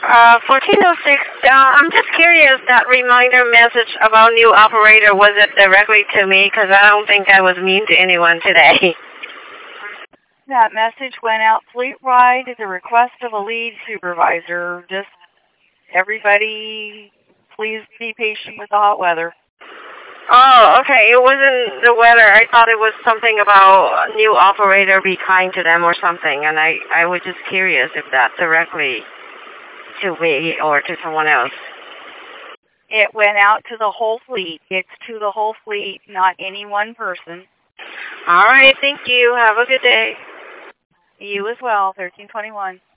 1406, I'm just curious, that reminder message about new operator, was it directly to me? Because I don't think I was mean to anyone today. That message went out fleet-wide at the request of a lead supervisor. Just everybody, please be patient with the hot weather. Oh, okay. It wasn't the weather. I thought it was something about a new operator, be kind to them or something. And I was just curious if that directly to me or to someone else. It went out to the whole fleet. It's to the whole fleet, not any one person. All right. Thank you. Have a good day. You as well, 1321.